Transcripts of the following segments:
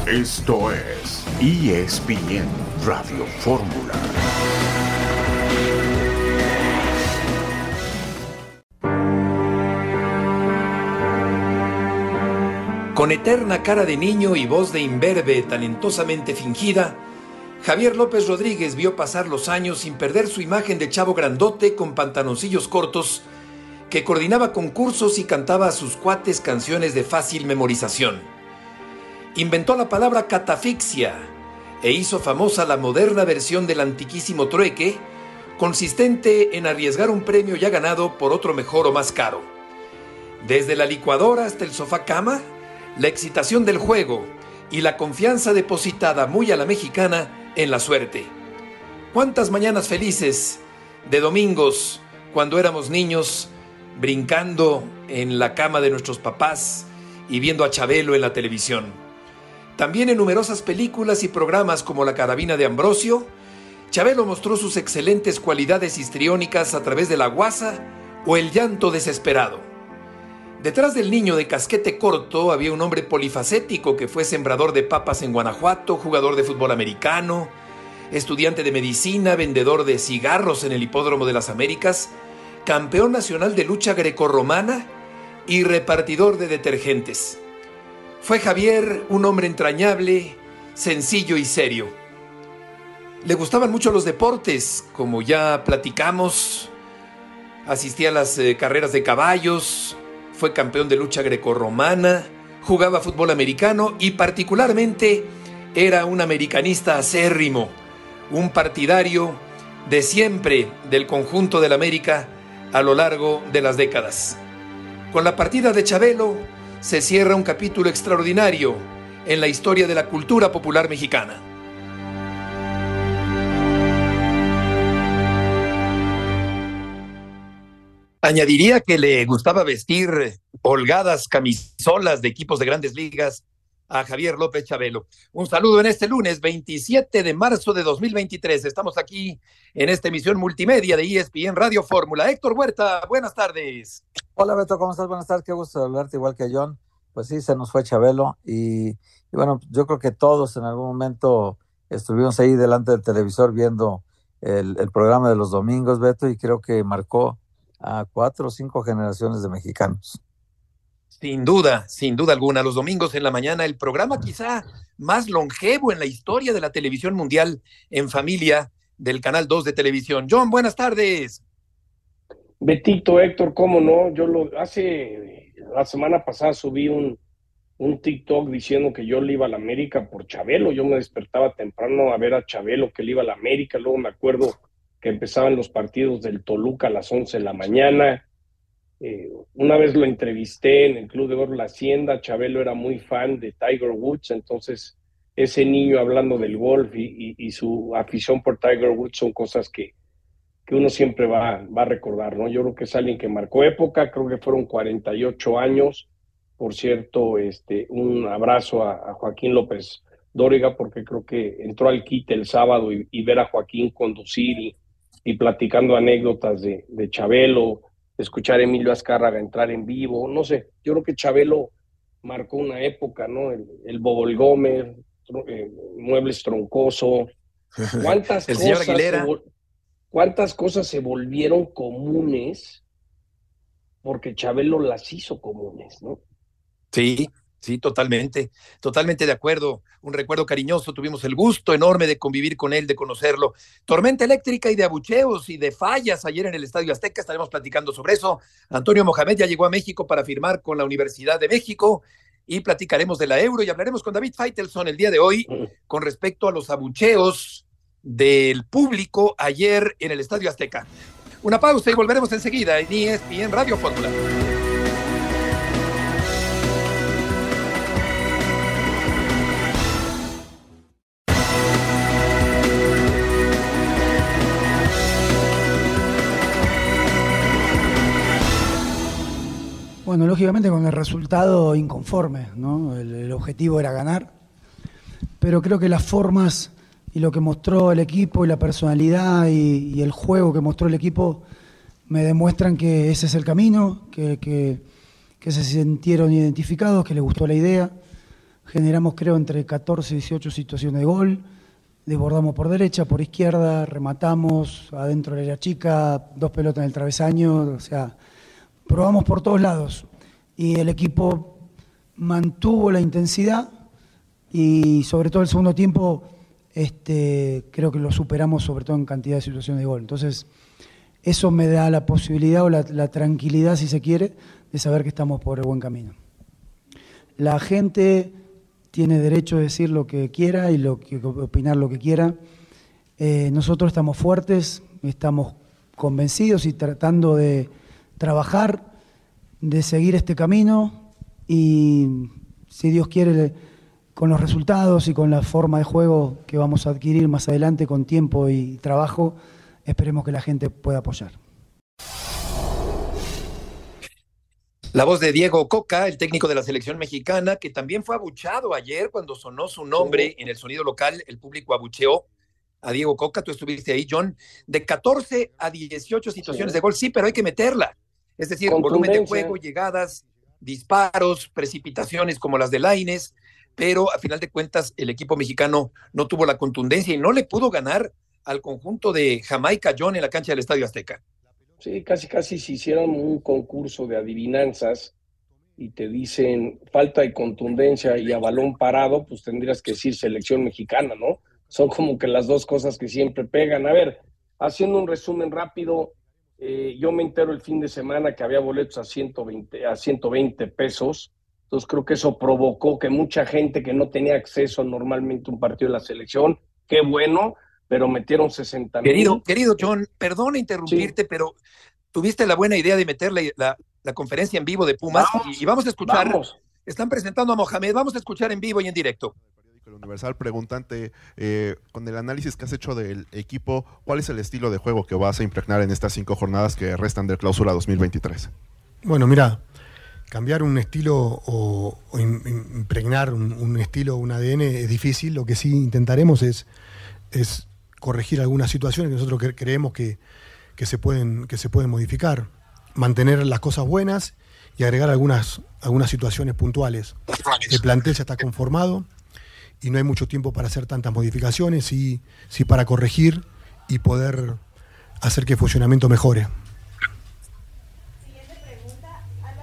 Esto es ESPN Radio Fórmula. Con eterna cara de niño y voz de imberbe talentosamente fingida, Javier López Rodríguez vio pasar los años sin perder su imagen de chavo grandote con pantaloncillos cortos que coordinaba concursos y cantaba a sus cuates canciones de fácil memorización. Inventó la palabra catafixia e hizo famosa la moderna versión del antiquísimo trueque, consistente en arriesgar un premio ya ganado por otro mejor o más caro. Desde la licuadora hasta el sofá cama, la excitación del juego y la confianza depositada muy a la mexicana en la suerte. ¿Cuántas mañanas felices de domingos cuando éramos niños, brincando en la cama de nuestros papás y viendo a Chabelo en la televisión? También en numerosas películas y programas como La Carabina de Ambrosio, Chabelo mostró sus excelentes cualidades histriónicas a través de la guasa o el llanto desesperado. Detrás del niño de casquete corto había un hombre polifacético que fue sembrador de papas en Guanajuato, jugador de fútbol americano, estudiante de medicina, vendedor de cigarros en el Hipódromo de las Américas, campeón nacional de lucha grecorromana y repartidor de detergentes. Fue Javier un hombre entrañable, sencillo y serio. Le gustaban mucho los deportes, como ya platicamos. Asistía a las carreras de caballos, fue campeón de lucha grecorromana, jugaba fútbol americano y particularmente era un americanista acérrimo, un partidario de siempre del conjunto del América a lo largo de las décadas. Con la partida de Chabelo se cierra un capítulo extraordinario en la historia de la cultura popular mexicana. Añadiría que le gustaba vestir holgadas camisolas de equipos de grandes ligas a Javier López Chabelo. Un saludo en este lunes 27 de marzo de 2023. Estamos aquí en esta emisión multimedia de ESPN Radio Fórmula. Héctor Huerta, buenas tardes. Hola Beto, ¿cómo estás? Buenas tardes, qué gusto hablarte igual que John. Pues sí, se nos fue Chabelo y bueno, yo creo que todos en algún momento estuvimos ahí delante del televisor viendo el programa de los domingos, Beto, y creo que marcó a 4 o 5 generaciones de mexicanos. Sin duda alguna. Los domingos en la mañana, el programa quizá más longevo en la historia de la televisión mundial en familia del Canal 2 de televisión. John, buenas tardes. Betito, Héctor, ¿cómo no? La semana pasada subí un TikTok diciendo que yo le iba a la América por Chabelo. Yo me despertaba temprano a ver a Chabelo que le iba a la América. Luego me acuerdo que empezaban los partidos del Toluca a las 11 de la mañana. Una vez lo entrevisté en el Club de Oro La Hacienda. Chabelo era muy fan de Tiger Woods, entonces ese niño hablando del golf y su afición por Tiger Woods son cosas que uno siempre va a recordar, ¿no? Yo creo que es alguien que marcó época, creo que fueron 48 años. Por cierto, un abrazo a Joaquín López Dóriga, porque creo que entró al quite el sábado y ver a Joaquín conducir y platicando anécdotas de Chabelo, escuchar a Emilio Azcárraga entrar en vivo, no sé, yo creo que Chabelo marcó una época, ¿no? El Bobol Gómez, Muebles Troncoso, ¿cuántas cosas se volvieron comunes porque Chabelo las hizo comunes, ¿no? Sí, totalmente de acuerdo. Un recuerdo cariñoso, tuvimos el gusto enorme de convivir con él, de conocerlo. Tormenta eléctrica y de abucheos y de fallas ayer en el Estadio Azteca, estaremos platicando sobre eso. Antonio Mohamed ya llegó a México para firmar con la Universidad de México y platicaremos de la Euro y hablaremos con David Faitelson el día de hoy con respecto a los abucheos del público ayer en el Estadio Azteca. Una pausa y volveremos enseguida en ESPN Radio Fórmula. Bueno, lógicamente con el resultado inconforme, ¿no? El objetivo era ganar, pero creo que las formas y lo que mostró el equipo y la personalidad y el juego que mostró el equipo me demuestran que ese es el camino, que se sintieron identificados, que les gustó la idea. generamos creo entre 14 y 18 situaciones de gol, desbordamos por derecha, por izquierda, rematamos adentro de la chica, 2 pelotas en el travesaño, o sea, probamos por todos lados y el equipo mantuvo la intensidad y sobre todo el segundo tiempo creo que lo superamos sobre todo en cantidad de situaciones de gol. Entonces eso me da la posibilidad o la tranquilidad, si se quiere, de saber que estamos por el buen camino. La gente tiene derecho a decir lo que quiera y opinar lo que quiera. Nosotros estamos fuertes, estamos convencidos y tratando de trabajar, de seguir este camino y, si Dios quiere, con los resultados y con la forma de juego que vamos a adquirir más adelante con tiempo y trabajo, esperemos que la gente pueda apoyar. La voz de Diego Coca, el técnico de la selección mexicana, que también fue abucheado ayer cuando sonó su nombre en el sonido local. El público abucheó a Diego Coca. Tú estuviste ahí, John. De 14 a 18 situaciones de gol, sí, pero hay que meterla. Es decir, volumen de juego, llegadas, disparos, precipitaciones como las de Lainez, pero a final de cuentas el equipo mexicano no tuvo la contundencia y no le pudo ganar al conjunto de Jamaica, John, en la cancha del Estadio Azteca. Sí, casi si hicieran un concurso de adivinanzas y te dicen falta de contundencia y a balón parado, pues tendrías que decir selección mexicana, ¿no? Son como que las dos cosas que siempre pegan. A ver, haciendo un resumen rápido, yo me entero el fin de semana que había boletos a 120 pesos, entonces creo que eso provocó que mucha gente que no tenía acceso normalmente a un partido de la selección, qué bueno, pero metieron 60,000. Querido John, perdona interrumpirte, sí, pero tuviste la buena idea de meter la conferencia en vivo de Pumas y vamos a escuchar. Están presentando a Mohamed, vamos a escuchar en vivo y en directo. El Universal preguntante, con el análisis que has hecho del equipo, ¿cuál es el estilo de juego que vas a impregnar en estas 5 jornadas que restan del clausura 2023? Bueno, mira, cambiar un estilo o impregnar un estilo, un ADN es difícil. Lo que sí intentaremos es corregir algunas situaciones que nosotros creemos que se pueden modificar, mantener las cosas buenas y agregar algunas situaciones puntuales. El plantel ya está conformado y no hay mucho tiempo para hacer tantas modificaciones, sí para corregir y poder hacer que el funcionamiento mejore. Siguiente pregunta,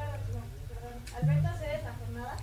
Alberto Aceves, La Jornada.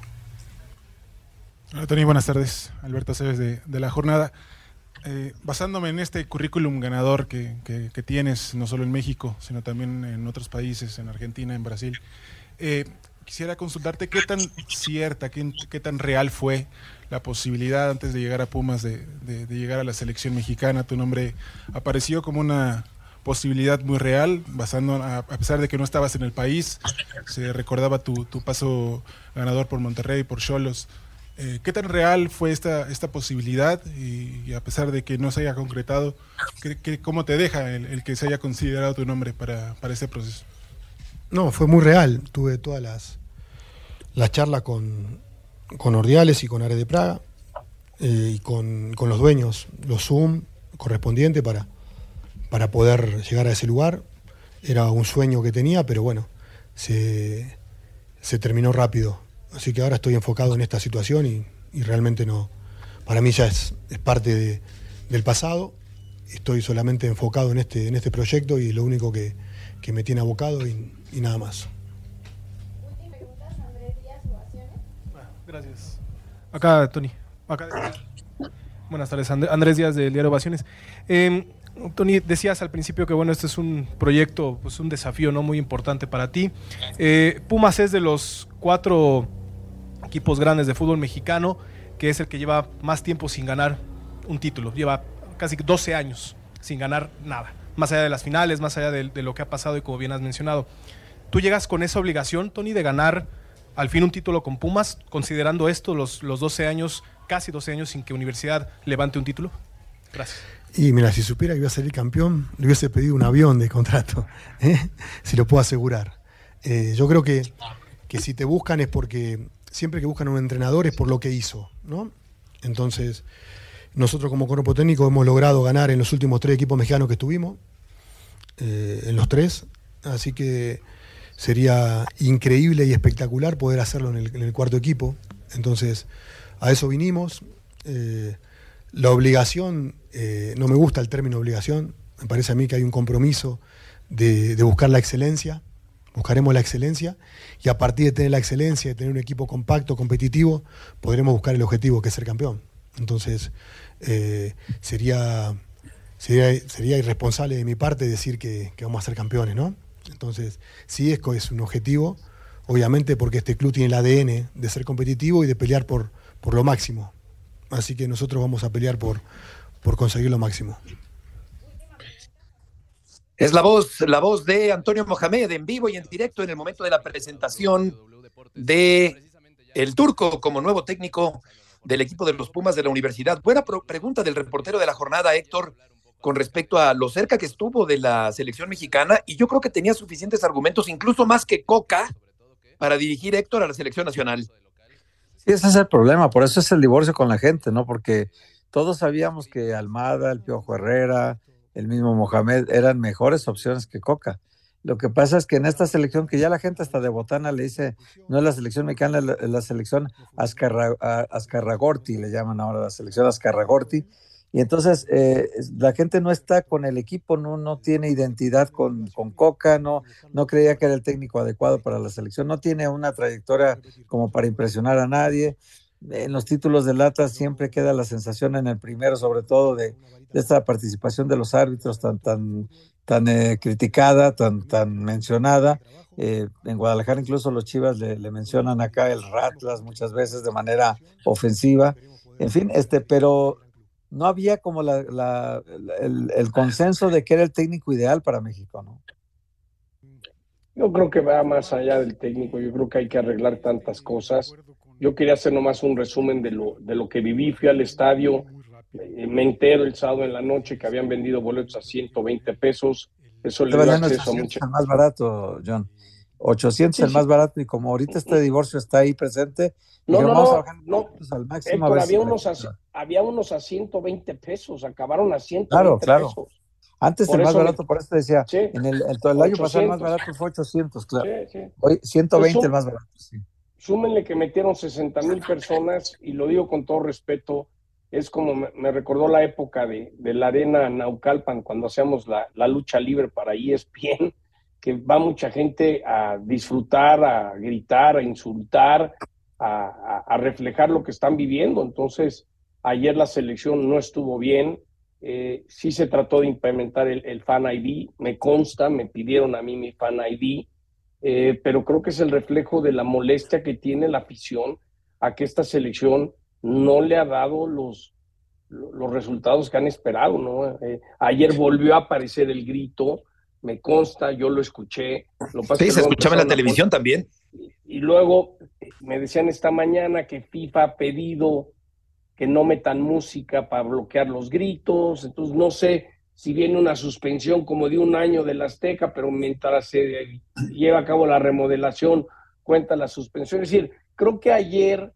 Hola Tony, buenas tardes. Alberto Aceves de La Jornada. Basándome en este currículum ganador que tienes, no solo en México, sino también en otros países, en Argentina, en Brasil, quisiera consultarte qué tan cierta, qué tan real fue la posibilidad antes de llegar a Pumas de llegar a la selección mexicana. Tu nombre apareció como una posibilidad muy real, a pesar de que no estabas en el país, se recordaba tu paso ganador por Monterrey, por Xolos. ¿Qué tan real fue esta posibilidad y a pesar de que no se haya concretado, cómo te deja el que se haya considerado tu nombre para este proceso? No, fue muy real. Tuve todas las charlas con Ordiales y con Are de Praga y con los dueños, los Zoom correspondientes para poder llegar a ese lugar. Era un sueño que tenía, pero bueno, se terminó rápido. Así que ahora estoy enfocado en esta situación y realmente no, para mí ya es parte del pasado. Estoy solamente enfocado en este proyecto y lo único que me tiene abocado y nada más. Última pregunta, Andrés Díaz, Ovaciones. Gracias. Acá, Tony. Buenas tardes, Andrés Díaz del diario Ovaciones. Tony, decías al principio que bueno, este es un proyecto, pues un desafío no muy importante para ti. Pumas es de los 4 equipos grandes de fútbol mexicano, que es el que lleva más tiempo sin ganar un título. Lleva casi 12 años sin ganar nada, más allá de las finales, más allá de lo que ha pasado y como bien has mencionado. ¿Tú llegas con esa obligación, Tony, de ganar al fin un título con Pumas, considerando esto, los 12 años, casi 12 años sin que Universidad levante un título? Gracias. Y mira, si supiera que iba a salir campeón, le hubiese pedido un avión de contrato, si lo puedo asegurar. Yo creo que si te buscan es porque siempre que buscan un entrenador es por lo que hizo, ¿no? Entonces, nosotros como cuerpo técnico hemos logrado ganar en los últimos 3 equipos mexicanos que estuvimos, en los 3, así que sería increíble y espectacular poder hacerlo en el 4.º equipo. Entonces, a eso vinimos. La obligación, no me gusta el término obligación, me parece a mí que hay un compromiso de buscar la excelencia. Buscaremos la excelencia y a partir de tener la excelencia, de tener un equipo compacto, competitivo, podremos buscar el objetivo que es ser campeón. Entonces, sería irresponsable de mi parte decir que vamos a ser campeones, ¿no? Entonces, sí, es un objetivo, obviamente porque este club tiene el ADN de ser competitivo y de pelear por lo máximo. Así que nosotros vamos a pelear por conseguir lo máximo. Es la voz de Antonio Mohamed en vivo y en directo en el momento de la presentación de el Turco como nuevo técnico del equipo de los Pumas de la Universidad. Buena pregunta del reportero de la jornada, Héctor, con respecto a lo cerca que estuvo de la selección mexicana, y yo creo que tenía suficientes argumentos, incluso más que Coca, para dirigir, Héctor, a la selección nacional. Sí, ese es el problema, por eso es el divorcio con la gente, ¿no? Porque todos sabíamos que Almada, el Piojo Herrera, el mismo Mohamed eran mejores opciones que Coca. Lo que pasa es que en esta selección, que ya la gente hasta de botana le dice, no es la selección mexicana, es la selección Azcarragorti, le llaman ahora la selección Azcarragorti, y entonces la gente no está con el equipo, no tiene identidad con Coca, no creía que era el técnico adecuado para la selección, no tiene una trayectoria como para impresionar a nadie. En los títulos de lata siempre queda la sensación en el primero, sobre todo de esta participación de los árbitros tan criticada, tan mencionada. En Guadalajara incluso los Chivas le mencionan acá el Ratlas muchas veces de manera ofensiva. En fin, pero no había como el consenso de que era el técnico ideal para México, ¿no? Yo creo que va más allá del técnico, yo creo que hay que arreglar tantas cosas. Yo quería hacer nomás un resumen de lo que viví. Fui al estadio, me entero el sábado en la noche que habían vendido boletos a 120 pesos. Eso le dio acceso a mucha... el más barato, John. 800 sí, el más barato, y como ahorita este divorcio está ahí presente, vamos a bajar al máximo. Héctor, había unos a 120 pesos, acabaron a 120 pesos. Antes por el más barato, por eso decía, sí, en el año pasado el más barato fue 800, claro. Sí. Hoy 120 pues el más barato, sí. Súmenle que metieron 60,000 personas, y lo digo con todo respeto, es como me recordó la época de la Arena Naucalpan, cuando hacíamos la lucha libre para ESPN, que va mucha gente a disfrutar, a gritar, a insultar, a reflejar lo que están viviendo. Entonces, ayer la selección no estuvo bien. Sí se trató de implementar el Fan ID, me consta, me pidieron a mí mi Fan ID, pero creo que es el reflejo de la molestia que tiene la afición a que esta selección no le ha dado los resultados que han esperado, ¿no? Ayer volvió a aparecer el grito, me consta, yo lo escuché. Sí, se escuchaba en la televisión también. Y luego me decían esta mañana que FIFA ha pedido que no metan música para bloquear los gritos. Entonces no sé si viene una suspensión como de 1 año del Azteca, pero mientras se lleva a cabo la remodelación cuenta la suspensión. Es decir, creo que ayer,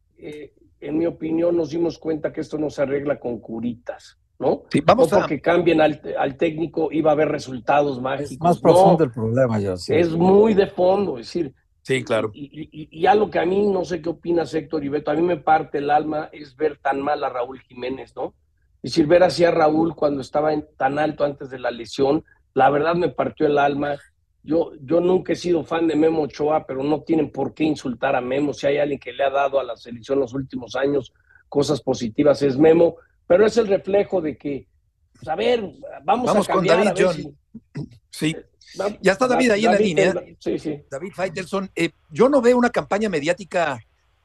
en mi opinión, nos dimos cuenta que esto no se arregla con curitas, ¿no? Sí, vamos no porque cambien al técnico iba a haber resultados mágicos. Es más profundo el problema, yo sí. Es muy de fondo, es decir. Sí, claro. Y algo que a mí, no sé qué opinas, Héctor y Beto, a mí me parte el alma es ver tan mal a Raúl Jiménez, ¿no? Es decir, ver así a Raúl cuando estaba tan alto antes de la lesión, la verdad me partió el alma. Yo nunca he sido fan de Memo Ochoa, pero no tienen por qué insultar a Memo. Si hay alguien que le ha dado a la selección los últimos años cosas positivas es Memo, pero es el reflejo de que, pues, a ver, vamos a cambiar. Con David, John. Sí. Ya está David ahí en la línea. Sí. David Faitelson. Yo no veo una campaña mediática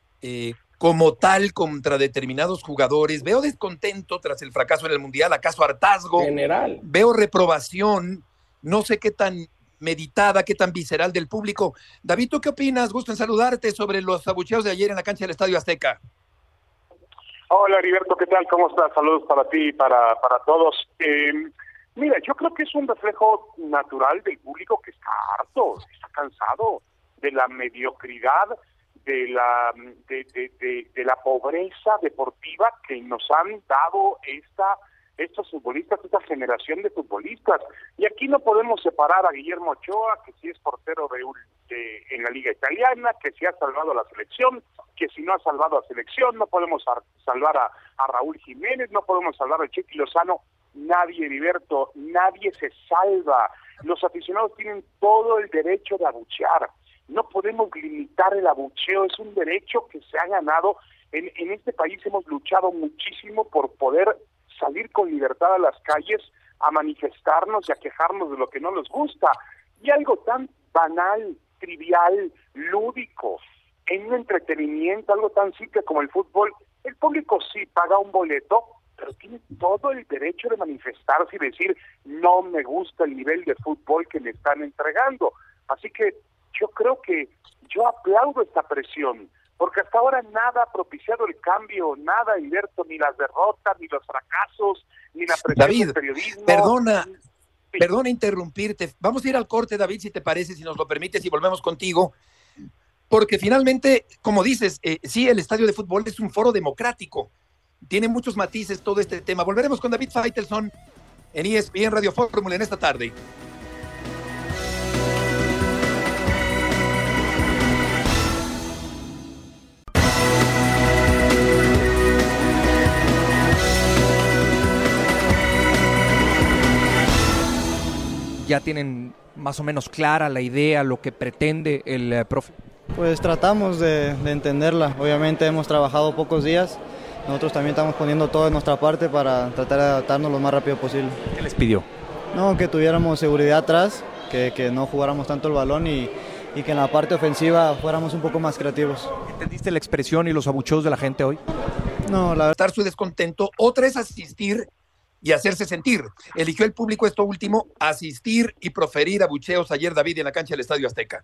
como tal contra determinados jugadores. Veo descontento tras el fracaso en el Mundial, acaso hartazgo. General. Veo reprobación. No sé qué tan meditada, qué tan visceral del público. David, ¿tú qué opinas? Gusto en saludarte sobre los abucheos de ayer en la cancha del Estadio Azteca. Hola, Heriberto, ¿qué tal? ¿Cómo estás? Saludos para ti y para todos. Mira, yo creo que es un reflejo natural del público que está harto, está cansado de la mediocridad, de la pobreza deportiva que nos han dado estos futbolistas, esta generación de futbolistas. Y aquí no podemos separar a Guillermo Ochoa, que si es portero en la Liga Italiana, que si ha salvado a la selección, que si no ha salvado a la selección, no podemos salvar a Raúl Jiménez, no podemos salvar a Chiqui Lozano. Nadie, Heriberto, nadie se salva. Los aficionados tienen todo el derecho de abuchear. No podemos limitar el abucheo, es un derecho que se ha ganado. En este país hemos luchado muchísimo por poder salir con libertad a las calles, a manifestarnos y a quejarnos de lo que no nos gusta. Y algo tan banal, trivial, lúdico, en un entretenimiento, algo tan simple como el fútbol, el público sí paga un boleto, pero tiene todo el derecho de manifestarse y decir, no me gusta el nivel de fútbol que me están entregando. Así que yo creo que yo aplaudo esta presión, porque hasta ahora nada ha propiciado el cambio, nada, Heriberto, ni las derrotas, ni los fracasos, ni la presión del periodismo. Perdona interrumpirte. Vamos a ir al corte, David, si te parece, si nos lo permites, y volvemos contigo. Porque finalmente, como dices, sí, el estadio de fútbol es un foro democrático. Tiene muchos matices todo este tema. Volveremos con David Faitelson en ESPN Radio Fórmula en esta tarde. ¿Ya tienen más o menos clara la idea, lo que pretende el profe? Pues tratamos de entenderla. Obviamente hemos trabajado pocos días. Nosotros también estamos poniendo todo de nuestra parte para tratar de adaptarnos lo más rápido posible. ¿Qué les pidió? No, que tuviéramos seguridad atrás, que no jugáramos tanto el balón y que en la parte ofensiva fuéramos un poco más creativos. ¿Entendiste la expresión y los abucheos de la gente hoy? No, la verdad. Su descontento. Otra es asistir y hacerse sentir. Eligió el público esto último, asistir y proferir abucheos ayer, David, en la cancha del Estadio Azteca.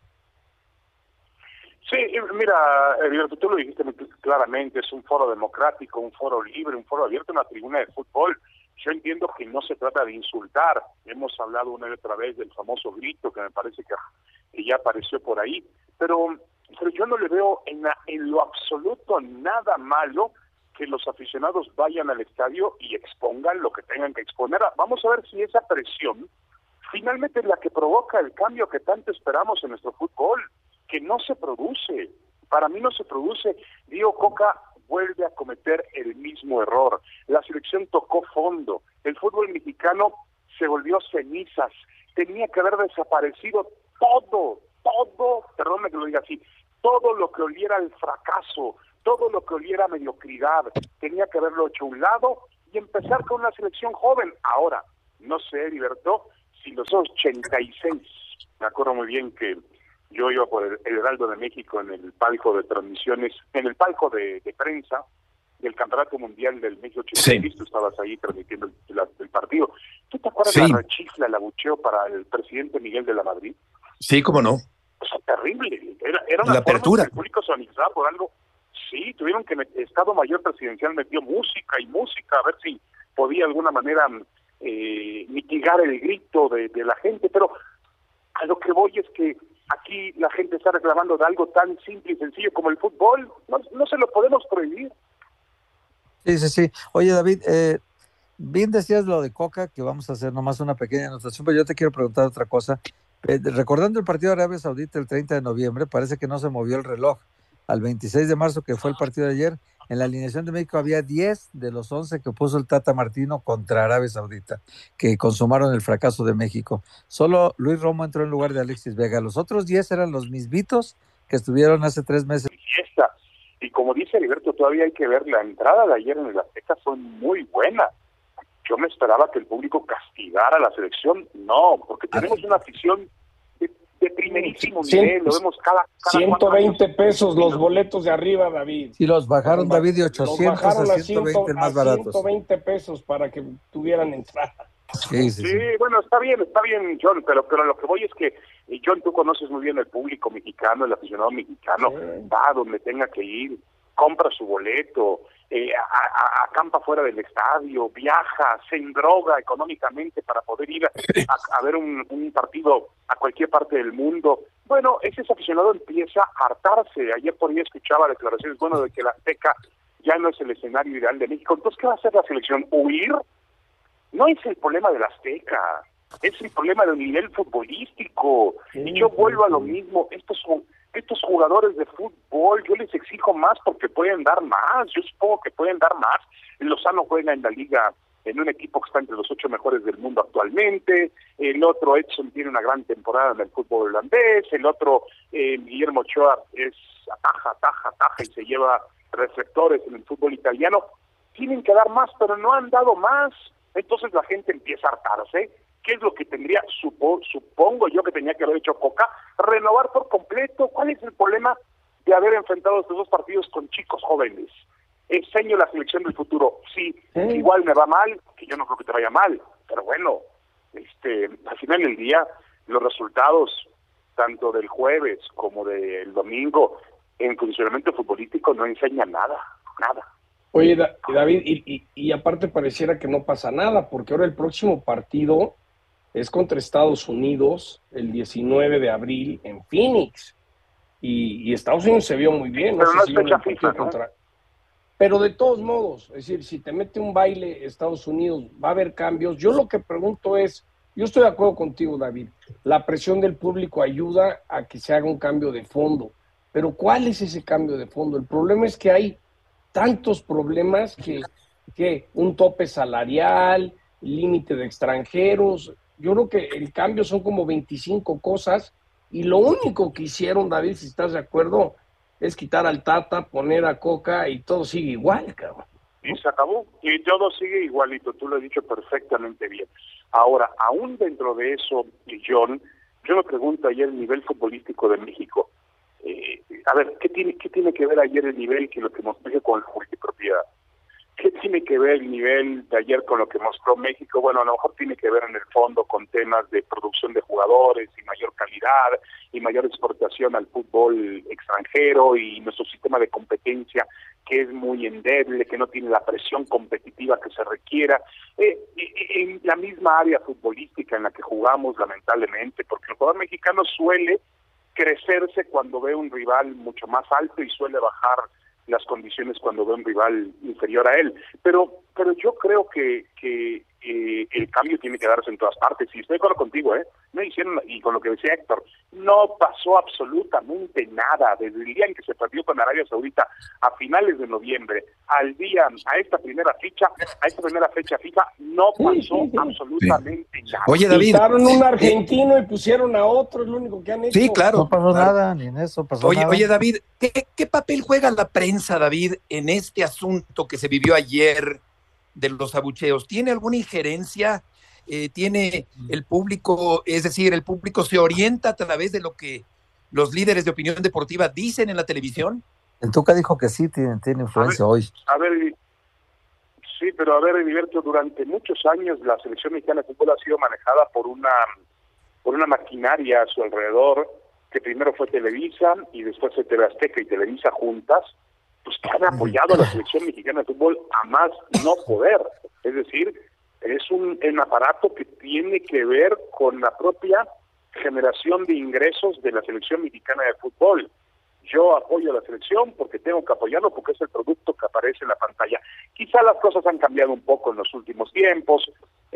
Sí, mira, Heriberto, tú lo dijiste claramente, es un foro democrático, un foro libre, un foro abierto, una tribuna de fútbol. Yo entiendo que no se trata de insultar. Hemos hablado una y otra vez del famoso grito que me parece que ya apareció por ahí, pero yo no le veo en lo absoluto nada malo que los aficionados vayan al estadio y expongan lo que tengan que exponer. Vamos a ver si esa presión finalmente es la que provoca el cambio que tanto esperamos en nuestro fútbol, que no se produce. Para mí no se produce. Diego Coca vuelve a cometer el mismo error. La selección tocó fondo. El fútbol mexicano se volvió cenizas. Tenía que haber desaparecido todo, perdóname que lo diga así, todo lo que oliera al fracaso, todo lo que oliera a mediocridad, tenía que haberlo hecho a un lado y empezar con una selección joven. Ahora, no sé, Heriberto, si los 86, me acuerdo muy bien que yo iba por el Heraldo de México en el palco de transmisiones, en el palco de prensa del Campeonato Mundial del México 86, sí. Tú estabas ahí transmitiendo el partido. ¿Tú te acuerdas de la rechifla, el abucheo para el presidente Miguel de la Madrid? Sí, cómo no. O sea, terrible. Era una apertura. Que el público se organizaba por algo. Sí, tuvieron que Estado Mayor Presidencial metió música, a ver si podía de alguna manera mitigar el grito de la gente, pero a lo que voy es que aquí la gente está reclamando de algo tan simple y sencillo como el fútbol, no se lo podemos prohibir. Sí. Oye, David, bien decías lo de Coca, que vamos a hacer nomás una pequeña anotación, pero yo te quiero preguntar otra cosa. Recordando el partido de Arabia Saudita el 30 de noviembre, parece que no se movió el reloj. Al 26 de marzo, que fue el partido de ayer, en la alineación de México había 10 de los 11 que puso el Tata Martino contra Arabia Saudita, que consumaron el fracaso de México. Solo Luis Romo entró en lugar de Alexis Vega. Los otros 10 eran los mismitos que estuvieron hace 3 meses. Y como dice Heriberto, todavía hay que ver, la entrada de ayer en el Azteca fue muy buena. Yo me esperaba que el público castigara a la selección. No, porque tenemos una afición de primerísimo nivel, lo vemos cada 120 pesos los boletos de arriba, David. Sí, los bajaron, David, de 800 a 120 más baratos. 120 pesos para que tuvieran entrada. Sí, bueno, está bien, John, pero lo que voy es que, John, tú conoces muy bien el público mexicano, el aficionado mexicano, va donde tenga que ir, compra su boleto, acampa fuera del estadio, viaja, se endroga económicamente para poder ir a ver un partido a cualquier parte del mundo. Bueno, ese aficionado empieza a hartarse. Ayer por ahí escuchaba declaraciones, de que la Azteca ya no es el escenario ideal de México. Entonces, ¿qué va a hacer la selección? ¿Huir? No es el problema del Azteca, es el problema del nivel futbolístico. Y yo vuelvo a lo mismo, estos jugadores de fútbol, yo les exijo más porque pueden dar más, yo supongo que pueden dar más. Lozano juega en la liga, en un equipo que está entre los 8 mejores del mundo actualmente, el otro Edson tiene una gran temporada en el fútbol holandés, el otro Guillermo Ochoa ataja y se lleva reflectores en el fútbol italiano. Tienen que dar más, pero no han dado más. Entonces la gente empieza a hartarse. ¿Qué es lo que tendría, supongo yo que tenía que haber hecho Coca? Renovar por completo. ¿Cuál es el problema de haber enfrentado estos dos partidos con chicos jóvenes? Enseño la selección del futuro. Sí, igual me va mal, que yo no creo que te vaya mal, pero bueno, al final del día, los resultados, tanto del jueves como del domingo, en funcionamiento futbolístico no enseñan nada. Oye, David, y aparte pareciera que no pasa nada, porque ahora el próximo partido es contra Estados Unidos, el 19 de abril, en Phoenix. Y Estados Unidos se vio muy bien. Pero no es si fecha fija, ¿no? Pero de todos modos, es decir, si te mete un baile Estados Unidos, va a haber cambios. Yo lo que pregunto es, yo estoy de acuerdo contigo, David, la presión del público ayuda a que se haga un cambio de fondo. Pero ¿cuál es ese cambio de fondo? El problema es que hay tantos problemas que un tope salarial, límite de extranjeros. Yo creo que el cambio son como 25 cosas y lo único que hicieron, David, si estás de acuerdo, es quitar al Tata, poner a Coca y todo sigue igual, cabrón. Y se acabó, y todo sigue igualito, tú lo has dicho perfectamente bien. Ahora, aún dentro de eso, John, yo me pregunto ayer el nivel futbolístico de México. A ver, ¿qué tiene que ver ayer el nivel que lo que mostró con el multipropiedad? ¿Qué tiene que ver el nivel de ayer con lo que mostró México? Bueno, a lo mejor tiene que ver en el fondo con temas de producción de jugadores y mayor calidad y mayor exportación al fútbol extranjero y nuestro sistema de competencia que es muy endeble, que no tiene la presión competitiva que se requiera. En la misma área futbolística en la que jugamos, lamentablemente, porque el jugador mexicano suele crecerse cuando ve un rival mucho más alto y suele bajar las condiciones cuando ve un rival inferior a él, pero yo creo que el cambio tiene que darse en todas partes, y estoy de acuerdo contigo, no hicieron, y con lo que decía Héctor, no pasó absolutamente nada, desde el día en que se perdió con Arabia Saudita a finales de noviembre, a esta primera fecha fija, no pasó absolutamente nada. Oye, David, quitaron un argentino y pusieron a otro, es lo único que han hecho. Sí, claro. No pasó nada, ni en eso pasó nada. Oye, David, ¿qué papel juega la prensa, David, en este asunto que se vivió ayer de los abucheos? ¿Tiene alguna injerencia? ¿Tiene el público, es decir, el público se orienta a través de lo que los líderes de opinión deportiva dicen en la televisión? El Tuca dijo que sí, tiene influencia hoy. Sí, pero a ver, Heriberto, durante muchos años la selección mexicana de fútbol ha sido manejada por una maquinaria a su alrededor, que primero fue Televisa y después fue TV Azteca y Televisa juntas, pues que han apoyado a la selección mexicana de fútbol a más no poder. Es decir, es un aparato que tiene que ver con la propia generación de ingresos de la selección mexicana de fútbol. Yo apoyo a la selección porque tengo que apoyarlo, porque es el producto que aparece en la pantalla. Quizá las cosas han cambiado un poco en los últimos tiempos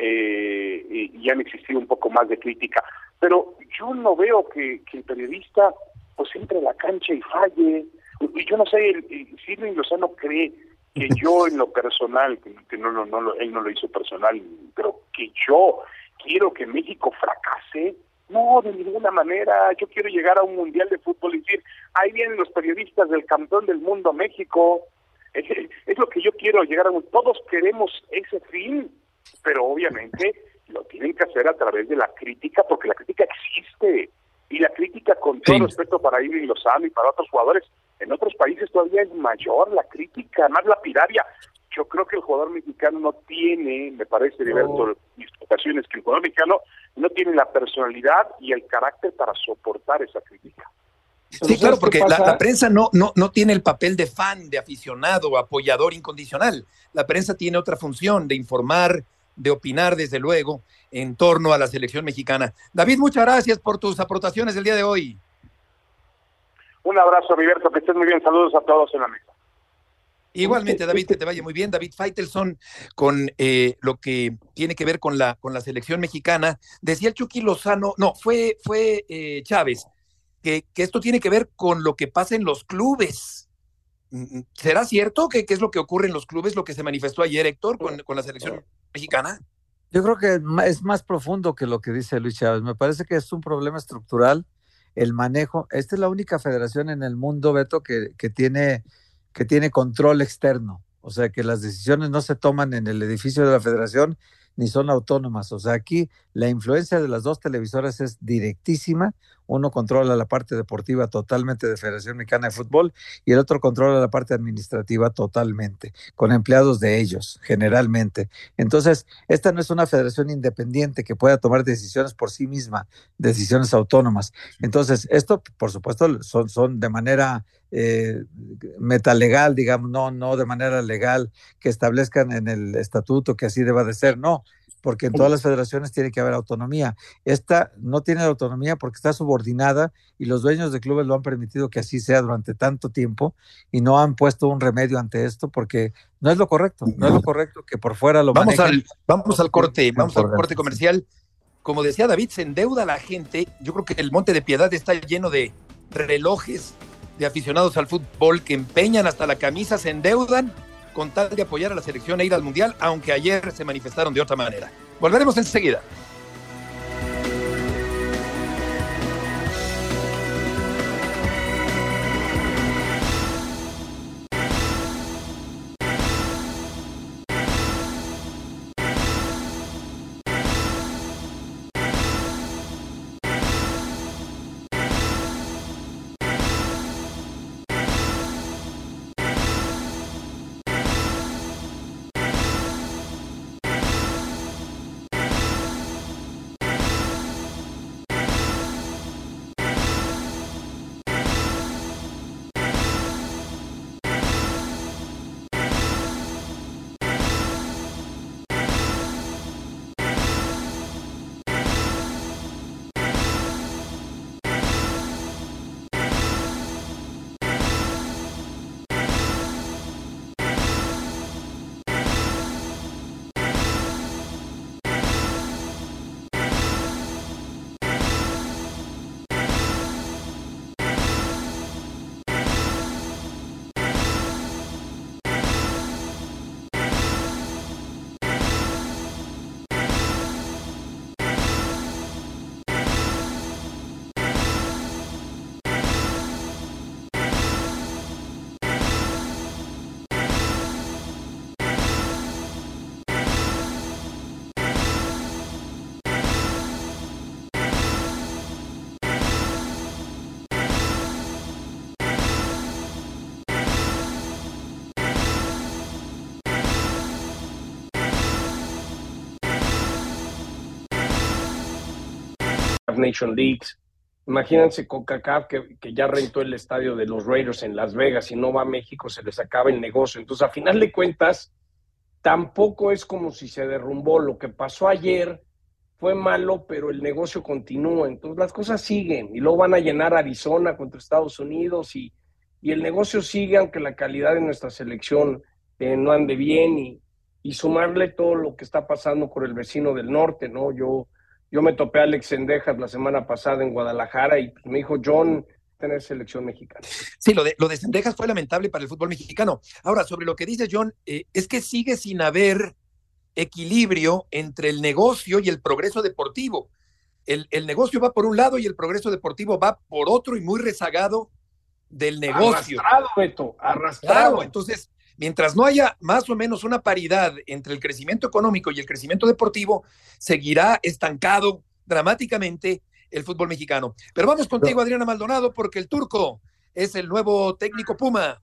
y han existido un poco más de crítica, pero yo no veo que el periodista pues entre a la cancha y falle. Yo no sé, si Irving Lozano cree que yo en lo personal, que él no lo hizo personal, pero que yo quiero que México fracase. No, de ninguna manera. Yo quiero llegar a un mundial de fútbol y decir, ahí vienen los periodistas del campeón del mundo México. Es lo que yo quiero, llegar a un... Todos queremos ese fin, pero obviamente lo tienen que hacer a través de la crítica, porque la crítica existe. Y la crítica, con todo respeto para Irving Lozano y para otros jugadores, en otros países todavía es mayor la crítica, más lapidaria. Yo creo que el jugador mexicano no tiene, me parece, Heriberto, mis explicaciones, que el jugador mexicano no tiene la personalidad y el carácter para soportar esa crítica. Sí, claro, porque la prensa no tiene el papel de fan, de aficionado, apoyador incondicional. La prensa tiene otra función, de informar, de opinar, desde luego, en torno a la selección mexicana. David, muchas gracias por tus aportaciones el día de hoy. Un abrazo, Heriberto, que estés muy bien. Saludos a todos en la mesa. Igualmente, David, que te vaya muy bien. David Faitelson, con lo que tiene que ver con la selección mexicana. Decía el Chucky Lozano, no, fue Chávez, que esto tiene que ver con lo que pasa en los clubes. ¿Será cierto que es lo que ocurre en los clubes, lo que se manifestó ayer, Héctor, con la selección mexicana? Yo creo que es más profundo que lo que dice Luis Chávez. Me parece que es un problema estructural el manejo. Esta es la única federación en el mundo, Beto, que tiene control externo. O sea, que las decisiones no se toman en el edificio de la federación ni son autónomas. O sea, aquí la influencia de las dos televisoras es directísima. Uno controla la parte deportiva totalmente de Federación Mexicana de Fútbol y el otro controla la parte administrativa totalmente, con empleados de ellos, generalmente. Entonces, esta no es una federación independiente que pueda tomar decisiones por sí misma, decisiones autónomas. Entonces, esto, por supuesto, son de manera metalegal, digamos, no de manera legal, que establezcan en el estatuto que así deba de ser, no, porque en todas las federaciones tiene que haber autonomía. Esta no tiene autonomía porque está subordinada y los dueños de clubes lo han permitido que así sea durante tanto tiempo y no han puesto un remedio ante esto porque no es lo correcto, que por fuera lo manejen. Vamos al corte comercial. Como decía David, se endeuda la gente. Yo creo que el Monte de Piedad está lleno de relojes de aficionados al fútbol que empeñan hasta la camisa, se endeudan con tal de apoyar a la selección e ir al Mundial, aunque ayer se manifestaron de otra manera. Volveremos enseguida. Nation Leagues. Imagínense CONCACAF que ya rentó el estadio de los Raiders en Las Vegas y no va a México, se les acaba el negocio. Entonces, a final de cuentas, tampoco es como si se derrumbó. Lo que pasó ayer fue malo, pero el negocio continúa. Entonces, las cosas siguen y luego van a llenar Arizona contra Estados Unidos y el negocio sigue, aunque la calidad de nuestra selección no ande bien y sumarle todo lo que está pasando con el vecino del norte, ¿no? Yo me topé a Alex Cendejas la semana pasada en Guadalajara y me dijo, John, tener selección mexicana. Sí, lo de Cendejas fue lamentable para el fútbol mexicano. Ahora, sobre lo que dice John, es que sigue sin haber equilibrio entre el negocio y el progreso deportivo. El negocio va por un lado y el progreso deportivo va por otro y muy rezagado del negocio. Arrastrado, Beto, arrastrado. Claro, entonces, mientras no haya más o menos una paridad entre el crecimiento económico y el crecimiento deportivo, seguirá estancado dramáticamente el fútbol mexicano. Pero vamos contigo, Adriana Maldonado, porque el turco es el nuevo técnico Puma.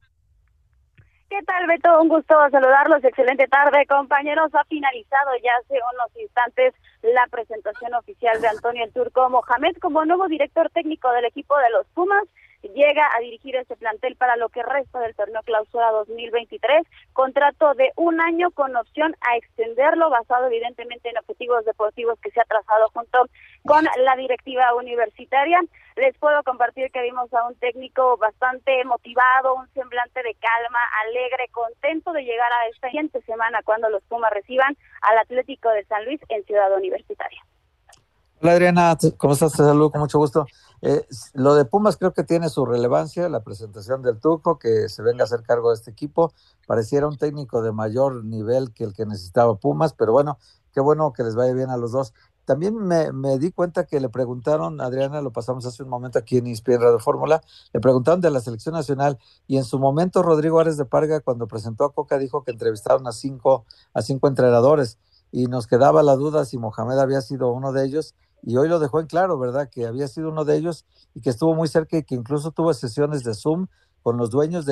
¿Qué tal, Beto? Un gusto saludarlos. Excelente tarde, compañeros. Ha finalizado ya hace unos instantes la presentación oficial de Antonio el Turco Mohamed como nuevo director técnico del equipo de los Pumas. llega a dirigir ese plantel para lo que resta del torneo Clausura 2023, contrato de 1 año con opción a extenderlo, basado evidentemente en objetivos deportivos que se ha trazado junto con la directiva universitaria. Les puedo compartir que vimos a un técnico bastante motivado, un semblante de calma, alegre, contento de llegar a esta siguiente semana cuando los Pumas reciban al Atlético de San Luis en Ciudad Universitaria. Hola Adriana, ¿cómo estás? Te saludo con mucho gusto. Lo de Pumas creo que tiene su relevancia, la presentación del Tuco, que se venga a hacer cargo de este equipo. Pareciera un técnico de mayor nivel que el que necesitaba Pumas, pero bueno, qué bueno que les vaya bien a los dos. También me di cuenta que le preguntaron, Adriana, lo pasamos hace un momento aquí en ESPN Radio Fórmula, le preguntaron de la selección nacional y en su momento Rodrigo Ares de Parga, cuando presentó a Coca, dijo que entrevistaron a cinco entrenadores y nos quedaba la duda si Mohamed había sido uno de ellos y hoy lo dejó en claro, ¿verdad? Que había sido uno de ellos y que estuvo muy cerca y que incluso tuvo sesiones de Zoom con los dueños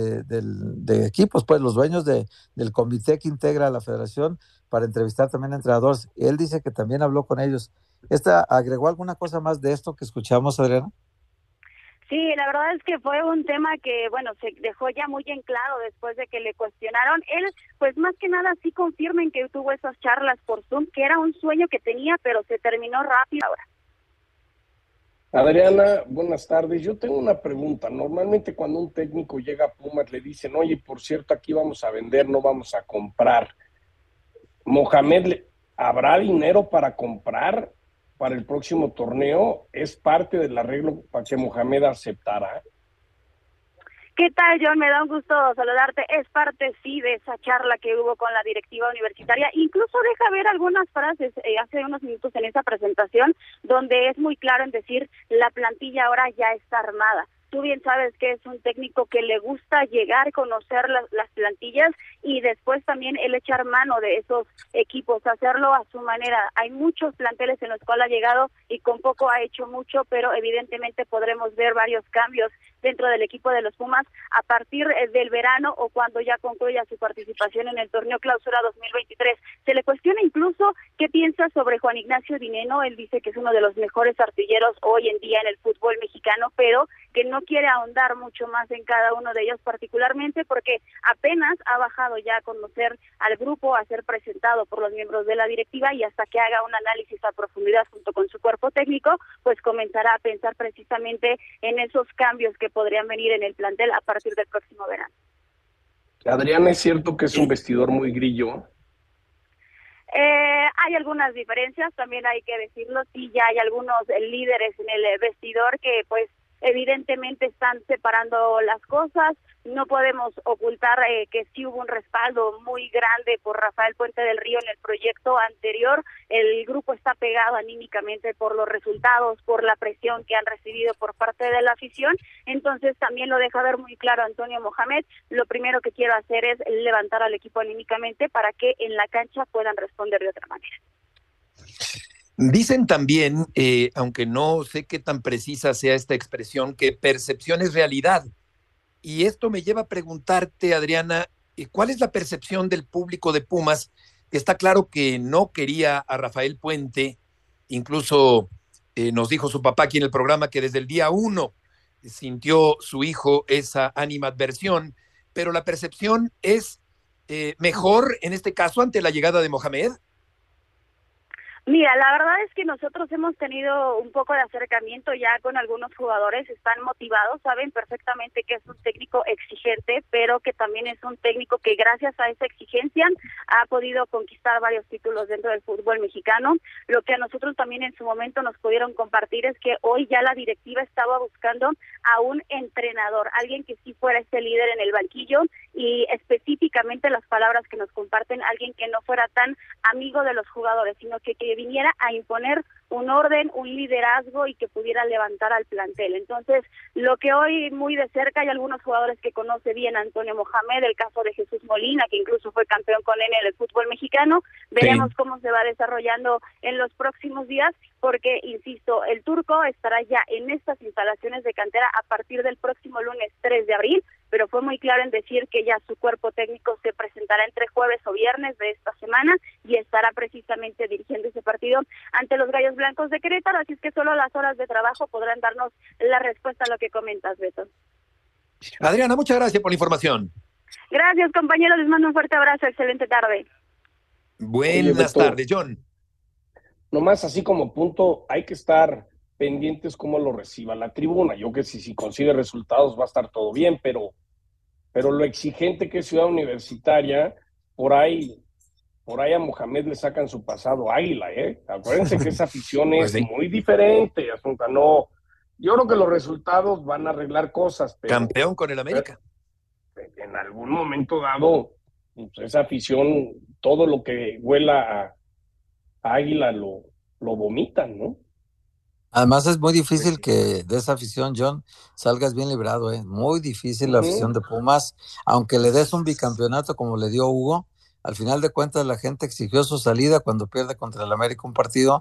de equipos, pues los dueños del comité que integra la federación para entrevistar también a entrenadores. Él dice que también habló con ellos. ¿Agregó alguna cosa más de esto que escuchamos, Adriana? Sí, la verdad es que fue un tema que, bueno, se dejó ya muy en claro después de que le cuestionaron. Él, pues más que nada, sí confirma en que tuvo esas charlas por Zoom, que era un sueño que tenía, pero se terminó rápido ahora. Adriana, buenas tardes. Yo tengo una pregunta. Normalmente cuando un técnico llega a Pumas le dicen, oye, por cierto, aquí vamos a vender, no vamos a comprar. Mohamed, ¿habrá dinero para comprar para el próximo torneo? ¿Es parte del arreglo para que Mohamed aceptara? ¿Qué tal, John? Me da un gusto saludarte. Es parte, sí, de esa charla que hubo con la directiva universitaria. Incluso deja ver algunas frases hace unos minutos en esa presentación, donde es muy claro en decir, la plantilla ahora ya está armada. Tú bien sabes que es un técnico que le gusta llegar, conocer las plantillas y después también él echar mano de esos equipos, hacerlo a su manera. Hay muchos planteles en los cuales ha llegado y con poco ha hecho mucho, pero evidentemente podremos ver varios cambios dentro del equipo de los Pumas a partir del verano o cuando ya concluya su participación en el torneo Clausura 2023. Se le cuestiona incluso qué piensa sobre Juan Ignacio Dineno. Él dice que es uno de los mejores artilleros hoy en día en el fútbol mexicano, pero que no quiere ahondar mucho más en cada uno de ellos particularmente porque apenas ha bajado ya a conocer al grupo, a ser presentado por los miembros de la directiva y hasta que haga un análisis a profundidad junto con su cuerpo técnico, pues comenzará a pensar precisamente en esos cambios que podrían venir en el plantel a partir del próximo verano. Adrián, ¿es cierto que es un vestidor muy grillo? Hay algunas diferencias, también hay que decirlo, sí, ya hay algunos líderes en el vestidor que pues evidentemente están separando las cosas. No podemos ocultar que sí hubo un respaldo muy grande por Rafael Puente del Río en el proyecto anterior. El grupo está pegado anímicamente por los resultados, por la presión que han recibido por parte de la afición. Entonces también lo deja ver muy claro Antonio Mohamed. Lo primero que quiero hacer es levantar al equipo anímicamente para que en la cancha puedan responder de otra manera. Dicen también, aunque no sé qué tan precisa sea esta expresión, que percepción es realidad. Y esto me lleva a preguntarte, Adriana, ¿cuál es la percepción del público de Pumas? Está claro que no quería a Rafael Puente, incluso nos dijo su papá aquí en el programa que desde el día 1 sintió su hijo esa animadversión, pero la percepción es mejor en este caso ante la llegada de Mohamed. Mira, la verdad es que nosotros hemos tenido un poco de acercamiento ya con algunos jugadores, están motivados, saben perfectamente que es un técnico exigente, pero que también es un técnico que gracias a esa exigencia ha podido conquistar varios títulos dentro del fútbol mexicano. Lo que a nosotros también en su momento nos pudieron compartir es que hoy ya la directiva estaba buscando a un entrenador, alguien que sí fuera ese líder en el banquillo y específicamente las palabras que nos comparten, alguien que no fuera tan amigo de los jugadores, sino que viniera a imponer un orden, un liderazgo y que pudiera levantar al plantel. Entonces, lo que hoy muy de cerca, hay algunos jugadores que conoce bien a Antonio Mohamed, el caso de Jesús Molina, que incluso fue campeón con él en el fútbol mexicano. Veremos cómo se va desarrollando en los próximos días, porque, insisto, el turco estará ya en estas instalaciones de cantera a partir del próximo lunes 3 de abril, pero fue muy claro en decir que ya su cuerpo técnico se presentará entre jueves o viernes de esta semana y estará precisamente dirigiendo ese partido ante los Gallos Blancos de Querétaro, así es que solo las horas de trabajo podrán darnos la respuesta a lo que ¿qué comentas, Beto? Adriana, muchas gracias por la información. Gracias, compañeros, les mando un fuerte abrazo, excelente tarde. Buenas tardes, John. Nomás así como punto, hay que estar pendientes cómo lo reciba la tribuna. Yo que si consigue resultados va a estar todo bien, pero lo exigente que es Ciudad Universitaria, por ahí a Mohamed le sacan su pasado águila, Acuérdense que esa afición es muy diferente, Asunta, no. Yo creo que los resultados van a arreglar cosas, pero campeón con el América. En algún momento dado, pues esa afición, todo lo que huela a águila lo vomitan, ¿no? Además es muy difícil que de esa afición, John, salgas bien librado, muy difícil la afición de Pumas, aunque le des un bicampeonato como le dio Hugo, al final de cuentas la gente exigió su salida cuando pierde contra el América un partido,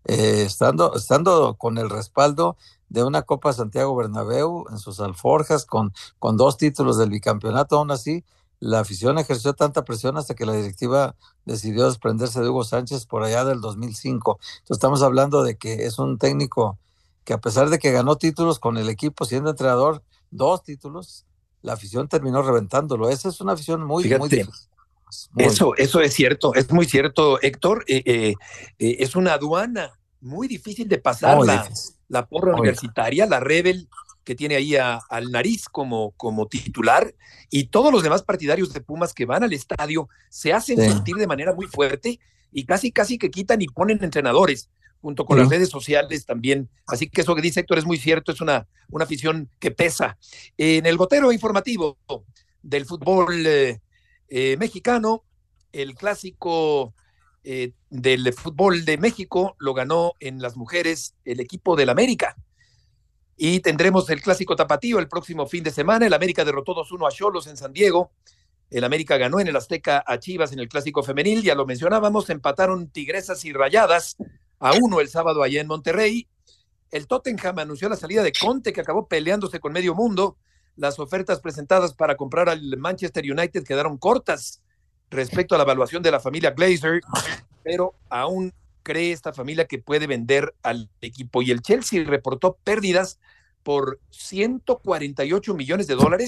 estando con el respaldo de una Copa Santiago Bernabéu en sus alforjas, con 2 títulos del bicampeonato. Aún así, la afición ejerció tanta presión hasta que la directiva decidió desprenderse de Hugo Sánchez por allá del 2005. Entonces estamos hablando de que es un técnico que, a pesar de que ganó títulos con el equipo siendo entrenador, 2 títulos, la afición terminó reventándolo. Esa es una afición muy difícil. Eso es cierto, es muy cierto, Héctor. Es una aduana muy difícil de pasar, la porra universitaria, la Rebel, que tiene ahí al Nariz como titular, y todos los demás partidarios de Pumas que van al estadio se hacen sentir de manera muy fuerte y casi que quitan y ponen entrenadores junto con las redes sociales también. Así que eso que dice Héctor es muy cierto, es una afición que pesa. En el gotero informativo del fútbol mexicano, el clásico del fútbol de México lo ganó en las mujeres el equipo del América. Y tendremos el clásico tapatío el próximo fin de semana. El América derrotó 2-1 a Xolos en San Diego. El América ganó en el Azteca a Chivas en el clásico femenil. Ya lo mencionábamos, empataron Tigresas y Rayadas a 1 el sábado allá en Monterrey. El Tottenham anunció la salida de Conte, que acabó peleándose con medio mundo. Las ofertas presentadas para comprar al Manchester United quedaron cortas respecto a la evaluación de la familia Glazer, pero aún cree esta familia que puede vender al equipo. Y el Chelsea reportó pérdidas por $148 millones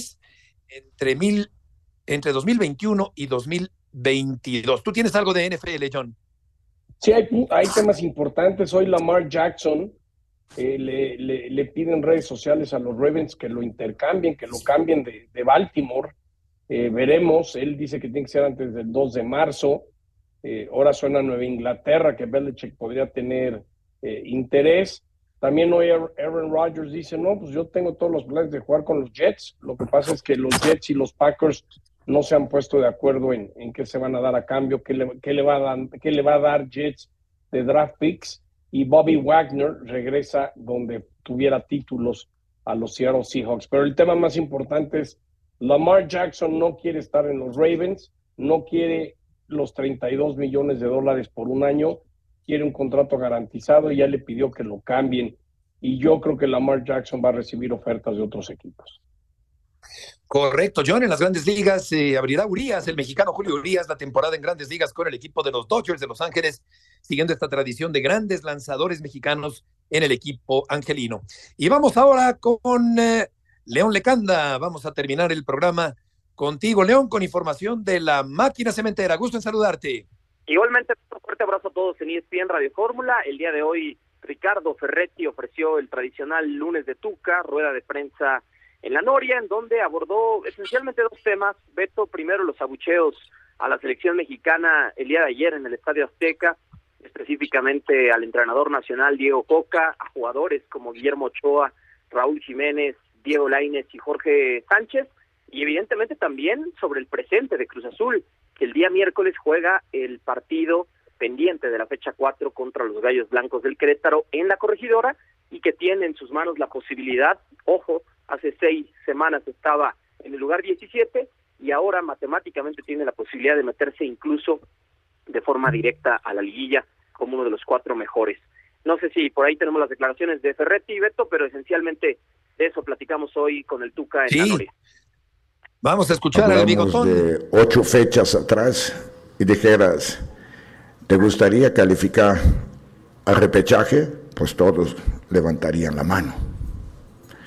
entre 2021 y 2022. ¿Tú tienes algo de NFL, John? Sí, hay temas importantes. Hoy Lamar Jackson le piden redes sociales a los Ravens que lo intercambien, que lo cambien de Baltimore. Veremos, él dice que tiene que ser antes del 2 de marzo. Ahora suena Nueva Inglaterra, que Belichick podría tener interés. También hoy Aaron Rodgers dice, no, pues yo tengo todos los planes de jugar con los Jets. Lo que pasa es que los Jets y los Packers no se han puesto de acuerdo en qué se van a dar a cambio, qué le va a dar Jets de draft picks. Y Bobby Wagner regresa donde tuviera títulos a los Seattle Seahawks. Pero el tema más importante es Lamar Jackson no quiere estar en los Ravens, no quiere los $32 millones por un año, quiere un contrato garantizado y ya le pidió que lo cambien. Y yo creo que Lamar Jackson va a recibir ofertas de otros equipos. Correcto, John. En las Grandes Ligas abrirá Urias, el mexicano Julio Urias, la temporada en Grandes Ligas con el equipo de los Dodgers de Los Ángeles, siguiendo esta tradición de grandes lanzadores mexicanos en el equipo angelino. Y vamos ahora con León Lecanda. Vamos a terminar el programa contigo, León, con información de la máquina cementera. Gusto en saludarte. Igualmente, un fuerte abrazo a todos en ESPN Radio Fórmula. El día de hoy, Ricardo Ferretti ofreció el tradicional lunes de Tuca, rueda de prensa en La Noria, en donde abordó esencialmente 2 temas. Beto, primero los abucheos a la selección mexicana el día de ayer en el Estadio Azteca, específicamente al entrenador nacional Diego Coca, a jugadores como Guillermo Ochoa, Raúl Jiménez, Diego Lainez y Jorge Sánchez, y evidentemente también sobre el presente de Cruz Azul, que el día miércoles juega el partido pendiente de la fecha 4 contra los Gallos Blancos del Querétaro en la Corregidora, y que tiene en sus manos la posibilidad, ojo, hace 6 semanas estaba en el lugar 17 y ahora matemáticamente tiene la posibilidad de meterse incluso de forma directa a la liguilla como uno de los 4 mejores. No sé si por ahí tenemos las declaraciones de Ferretti y Beto, pero esencialmente de eso platicamos hoy con el Tuca en La Noria. Vamos a escuchar al Bigotón. De 8 fechas atrás y dijeras, ¿te gustaría calificar al repechaje? Pues todos levantarían la mano.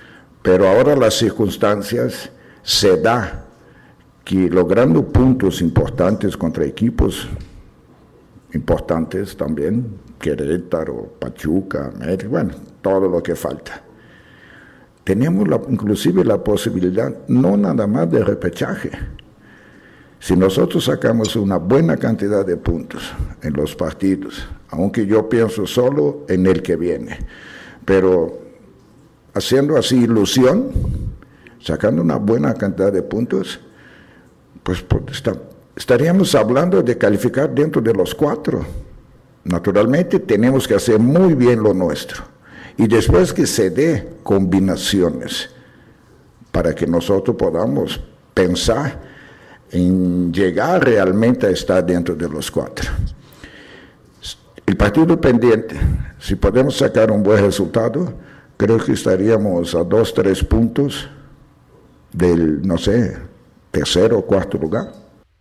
Pero ahora las circunstancias se da que logrando puntos importantes contra equipos importantes también, Querétaro, Pachuca, América, bueno, todo lo que falta. Tenemos inclusive la posibilidad no nada más de repechaje. Si nosotros sacamos una buena cantidad de puntos en los partidos, aunque yo pienso solo en el que viene, pero haciendo así ilusión, sacando una buena cantidad de puntos, pues estaríamos hablando de calificar dentro de los 4. Naturalmente tenemos que hacer muy bien lo nuestro. Y después que se dé combinaciones para que nosotros podamos pensar en llegar realmente a estar dentro de los 4. El partido pendiente, si podemos sacar un buen resultado, creo que estaríamos a 2-3 puntos del, no sé, tercero o cuarto lugar.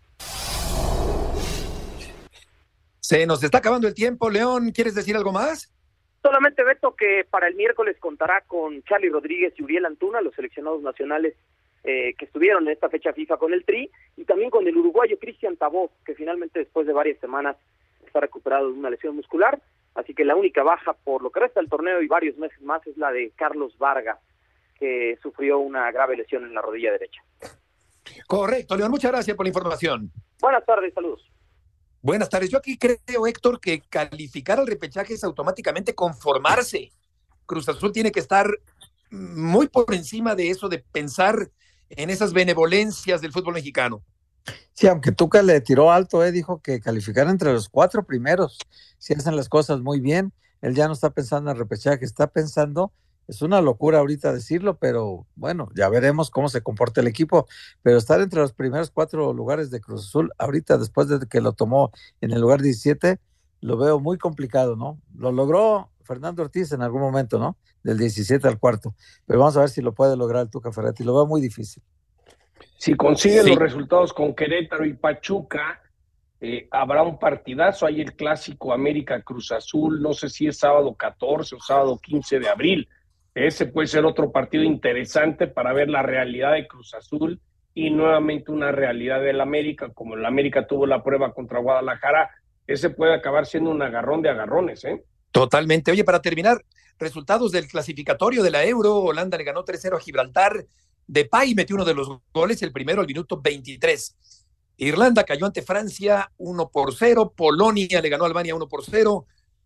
Se nos está acabando el tiempo. León, ¿quieres decir algo más? Solamente, Beto, que para el miércoles contará con Charly Rodríguez y Uriel Antuna, los seleccionados nacionales que estuvieron en esta fecha FIFA con el Tri, y también con el uruguayo Cristian Tabó, que finalmente después de varias semanas está recuperado de una lesión muscular. Así que la única baja por lo que resta del torneo y varios meses más es la de Carlos Vargas, que sufrió una grave lesión en la rodilla derecha. Correcto, León, muchas gracias por la información. Buenas tardes, saludos. Buenas tardes. Yo aquí creo, Héctor, que calificar al repechaje es automáticamente conformarse. Cruz Azul tiene que estar muy por encima de eso, de pensar en esas benevolencias del fútbol mexicano. Sí, aunque Tuca le tiró alto, dijo que calificar entre los 4 primeros, si hacen las cosas muy bien. Él ya no está pensando en repechaje, está pensando, es una locura ahorita decirlo, pero bueno, ya veremos cómo se comporta el equipo, pero estar entre los primeros 4 lugares de Cruz Azul, ahorita después de que lo tomó en el lugar 17, lo veo muy complicado, ¿no? Lo logró Fernando Ortiz en algún momento, ¿no? Del 17 al 4, pero vamos a ver si lo puede lograr el Tuca Ferretti, lo veo muy difícil. Si consigue los resultados con Querétaro y Pachuca, habrá un partidazo. Hay el clásico América Cruz Azul, no sé si es sábado 14 o sábado 15 de abril. Ese puede ser otro partido interesante para ver la realidad de Cruz Azul y nuevamente una realidad del América, como el América tuvo la prueba contra Guadalajara. Ese puede acabar siendo un agarrón de agarrones, ¿eh? Totalmente. Oye, para terminar, resultados del clasificatorio de la Euro. Holanda le ganó 3-0 a Gibraltar. Depay metió uno de los goles, el primero al minuto 23. Irlanda cayó ante Francia 1-0. Polonia le ganó a Albania 1-0.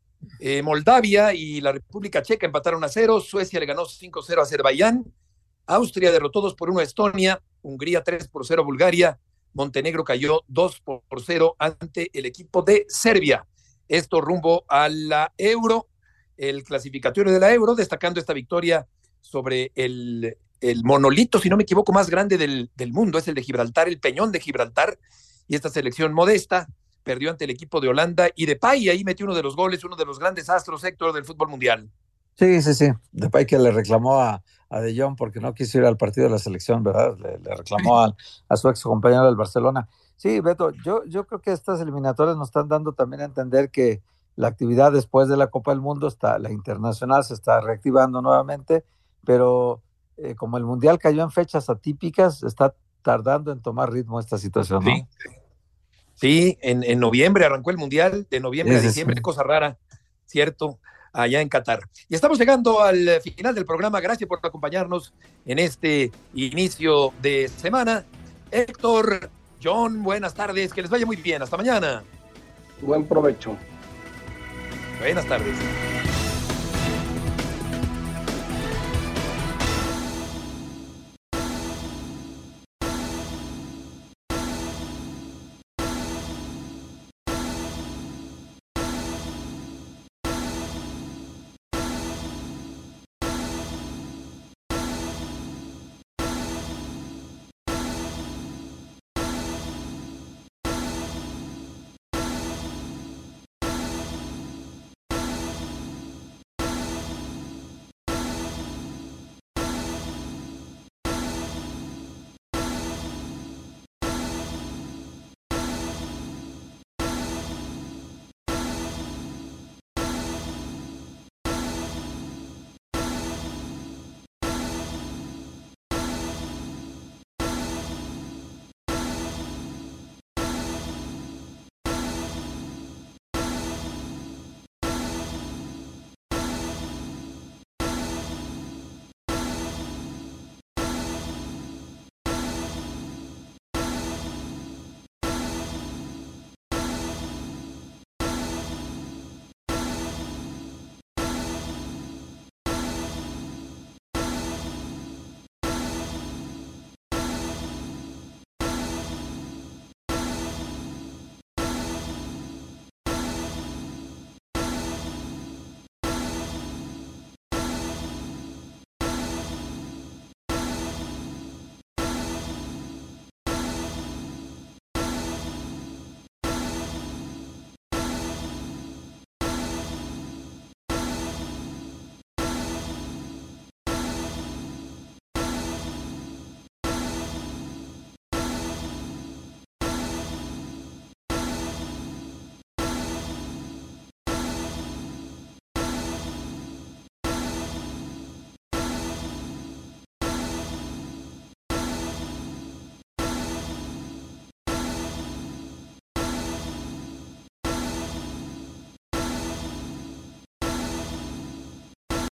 Moldavia y la República Checa empataron 0. Suecia le ganó 5-0 a Azerbaiyán. Austria derrotó 2-1 a Estonia. Hungría 3-0 a Bulgaria. Montenegro cayó 2-0 ante el equipo de Serbia. Esto rumbo a la Euro, el clasificatorio de la Euro, destacando esta victoria sobre el monolito, si no me equivoco, más grande del mundo, es el de Gibraltar, el Peñón de Gibraltar, y esta selección modesta perdió ante el equipo de Holanda, y Depay ahí metió uno de los goles, uno de los grandes astros, Héctor, del fútbol mundial. Sí. Depay que le reclamó a De Jong porque no quiso ir al partido de la selección, ¿verdad? Le reclamó a su ex compañero del Barcelona. Sí, Beto, yo creo que estas eliminatorias nos están dando también a entender que la actividad después de la Copa del Mundo, la internacional se está reactivando nuevamente, pero como el Mundial cayó en fechas atípicas, está tardando en tomar ritmo esta situación, ¿no? Sí, en noviembre arrancó el Mundial, de noviembre a diciembre, sí. Cosa rara, ¿cierto? Allá en Qatar. Y estamos llegando al final del programa. Gracias por acompañarnos en este inicio de semana. Héctor, John, buenas tardes, que les vaya muy bien. Hasta mañana. Buen provecho. Buenas tardes.